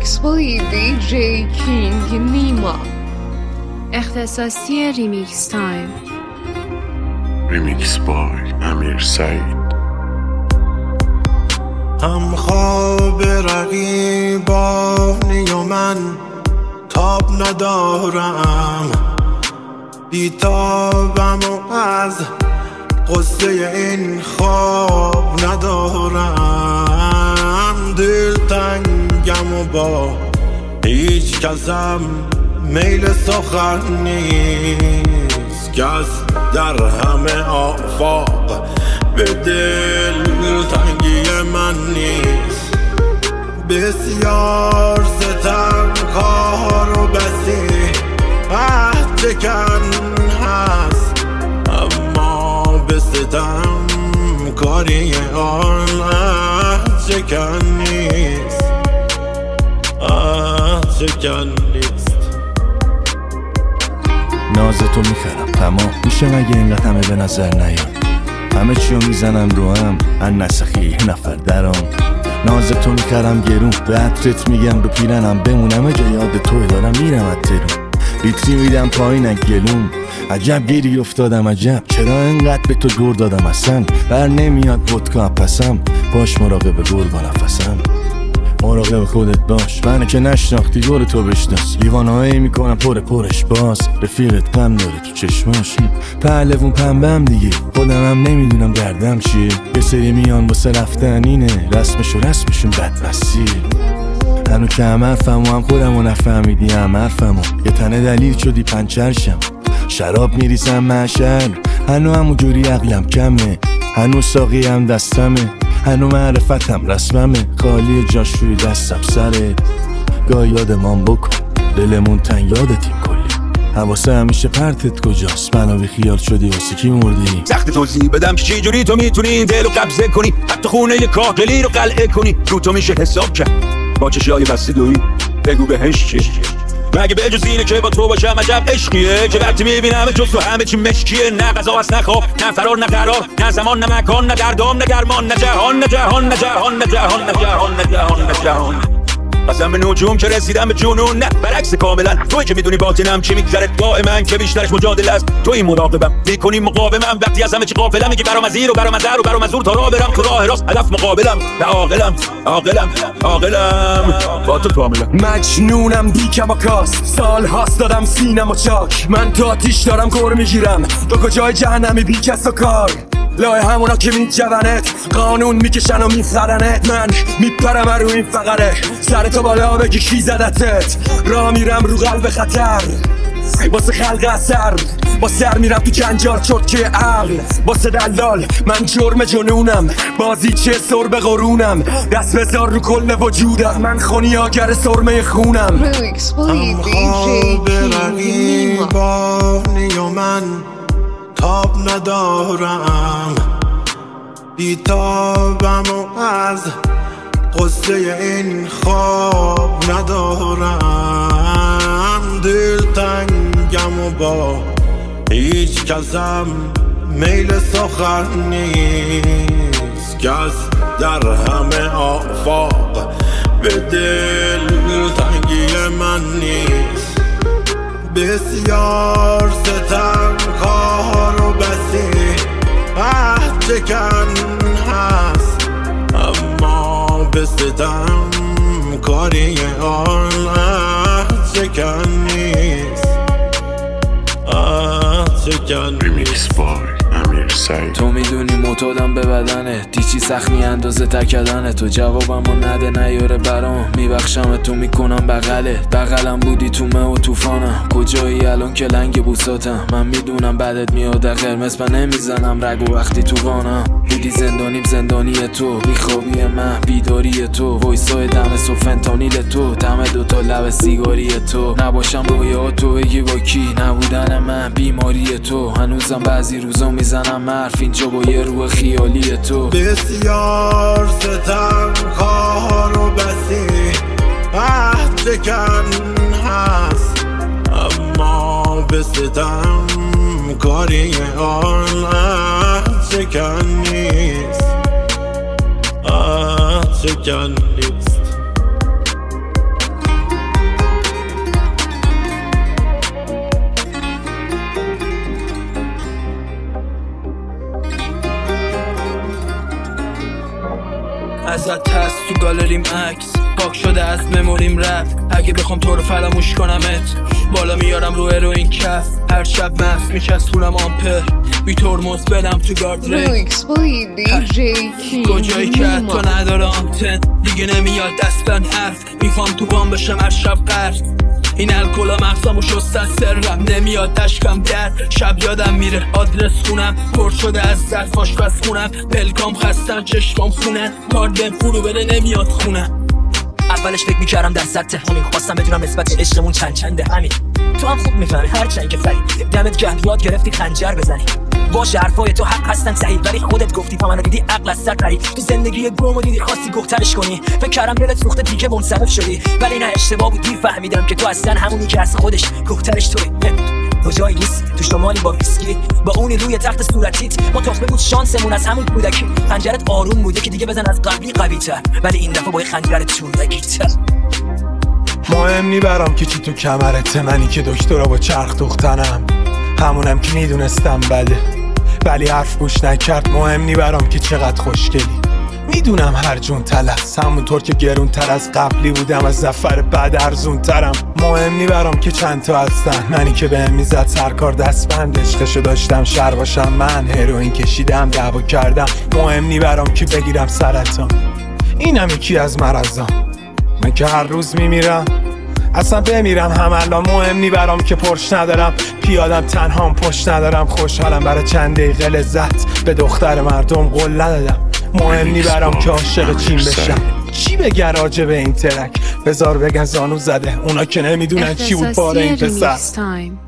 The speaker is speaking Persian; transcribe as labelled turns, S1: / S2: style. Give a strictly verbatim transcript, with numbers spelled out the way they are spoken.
S1: ریمیکس بای دی جی کینگ نیما.
S2: اختصاصی ریمیکس تایم.
S3: ریمیکس بای امیر سعید.
S4: هم خواب رقیبانی و من تاب ندارم، بیتابم و از قصه این خواب ندارم. دل تنگم و با هیچ کسم میل سخن نیست، کس در همه آفاق به دل تنگی من نیست. بسیار ستم کار و بسی عهد چکن هست، اما به ستم کاری آن عهد چکن نیست، عهد چکن نیست.
S5: ناز تو میخرم تمام میشه مگه اینقدر همه به نظر نیان، همه چیو میزنم رو هم ان نسخی یه نفر درام. ناز تو میخرم گرون به عطرت میگم رو پیرنم بمونم، اگه یاد توی دارم میرم اترون بیتری میدم پایین گلوم. عجب گیری افتادم عجب، چرا انقدر به تو گور دادم اصلا بر نمیاد ودکا پسم. باش مراقب گرگ و نفسم، مراقب خودت باش، منو که نشناختی گور تو بشناس. لیوانهایی میکنم پر پرش باز، رفیقت غم داره تو چشماش، پهلوون پنبم دیگه خودم هم نمیدونم دردم چیه. یه سری میان واسه رفتن اینه، رسمشو رسمشون بدمسیه. هنو که هم حرفمو هم خودمو نفهمیدی هم حرفمو، یه تنه دلیل شدی پنچرشم. شراب میریسم محشر، هنو همو جوری عقلم کمه، هنو ساقی هم دستمه، هنو معرفتم رسممه. خالی جاش روی دستم سره، گاه یادمان بکن دلمون تنگ یادتیم کلی. حواسه همیشه پرتت کجاست، منو بی خیال شدی واسه کی مردی.
S6: سخت توضیح بدم که چی جوری تو میتونی این دلو قبضه کنی، حتی خونه یه کاغلی رو قلعه کنی. رو تو میشه حساب کرد با چشای بسته دوی، بگو بهش چی مگه به جز اینه که با تو باشم عجب عشقیه که وقتی میبینم جز تو همه چی مشکیه. نه غذا هست نه خواب نه فرار نه قرار، نه زمان نه مکان نه دردام نه گرمان، نه جهان نه جهان نه جهان نه جهان نه جهان نه جهان نه جهان. قسم به نجوم که رسیدم به جنون، نه برعکس کاملا. توی که میدونی باطنم چی میگذره، دائم من که بیشترش مجادله است. توی مراقبم میکنی مقاومم، وقتی از همه چی غافلم میگی برام از این و برام از در و برام از اون، تا راه برم تو راه راست هدف مقابلم. نه عاقلم عاقلم عاقلم با تو کاملا.
S7: مجنونم دیکم و کاس، سال هاست دادم سینم و چاک، من تو آتیش دارم کور میگیرم. تو کجای جهنمی بی کس و کار، لای همونا که میجونت قانون میکشن و میخرنت. من میپرم رو این فقره، سر تو بالا بگی کی زدتت. راه میرم رو قلب خطر واسه خلق اثر، با سر میرم تو جنجال چرکه عقل واسه دلال. من جرم جنونم بازی چه سر به قرونم، دست بذار رو کل وجودم، من خونیاگر سرمه خونم.
S1: ریمیکس بای
S4: هم
S1: دی
S4: خواب
S1: جی کینگ نیما.
S4: رقیبانی و من تاب ندارم، بیتابم و از قصه این خواب ندارم. دل تنگم و با هیچ کسم میل سخن نیست، کس در همه آفاق به دل تنگی من نیست. بسیار ستم کار و بسی عهد چکن هست، اما به ستم کاری آن عهد چکن نیست، عهد چکن.
S3: ریمیکس بای امیر سعید.
S8: تو میدونی معتادم به بدنه، دیچی سخت میاندازه تکدنه. تو جوابمو نده نیاره برام، میبخشم تو میکنم بغله. بغلم بودی تو مه و توفانم، کجایی الان که لنگ بوساتم. من میدونم بعدت میاد قرمز من نمیزنم رگ و وقتی تو وانم. بودی زندانیم زندانی تو، بیخوابی من بیداری تو، وایسای دم سو فنتانیل تو، دم دوتا لب سیگاری تو. نباشم رویا تو بگی با کی، نبودن من بیماری تو. هنوزم بعضی روزا میزنم حرف اینجا با یه روح خیالی تو.
S4: بسیار ستم کار و بسی عهد چکن هست، اما به ستم کاری آن عهد چکن نیست، عهد چکن نیست.
S8: ازت هست تو گالریم عکس پاک شده از مموریم رفت اگه بخوام تو رو فراموش کنمت بالا میارم رو هروئین کف هر شب مست میچسبونم آمپر بی ترمز بدم تو گاردرین
S1: Lyrics by دی جی کینگ
S8: کجایی که
S1: نیما.
S8: تو نداره آنتن دیگه نمیاد دستن حرف میخوام تو بام بشم هر شب قرد این الکلا مغزامو شستن سرم نمیاد دشکم در شب یادم میره آدرس خونم پر شده از ظرف آشپز خونم پلکام خستن چشمام خونن کاردم فرو بره نمیاد خونم
S2: اولش فکر میکردم در سطح همین خواستم بدونم نسبت عشقمون چند چنده همین تو هم خوب میفهمی هر چند که فرید دمت گرم یاد گرفتی خنجر بزنی باشه حرفای تو حق هستن صحیح ولی خودت گفتی تا منو دیدی عقل از سر پری تو زندگی گمو دیدی خواستی گفترش کنی فکر کردم دلت سوخته دیگه منصرف شدی ولی نه اشتباه بود دیر فهمیدم که تو اصلا همونی که از خودش گفترش توی تو جایی نیست تو شمالی با ویسکی با اون روی تخت صورتیت ما تخمه بود شانسمون از همون کودکی خنجرت آروم بوده که دیگه بزن از قبلی قوی‌تر ولی این دفعه با خنجرت چورلگی‌تر
S4: مهم نی برام که چی تو کمرته منی که دکترا با چرخ دوختنم همونم که میدونستم بده ولی حرف گوش نکرد مهم نی برام که چقدر خوشگلی میدونم هر جون تلس همونطور که گرون تر از قبلی بودم از زفر بعد ارزون ترم مهم نی برام که چند تا هستن منی که بهم میزد سرکار دستبند عشقشو داشتم شر باشم من هروئین کشیدم دعوا کردم مهم نی برام که بگیرم سرطان اینم یکی از مرضام من که هر روز میمیرم اصلا بمیرم هم الان مهم نی برام که پرش ندارم پیادم تنهام پشت ندارم خوشحالم برای چند دقیقه لذت به دختر مردم قول ندادم مهم نی برام که عاشق چین بشم چی بگه راجع به این ترک بذار بگن زانو زده اونا که نمیدونن چی بود پاره این
S1: اختصاصی
S4: پسر
S1: ریمیکس تایم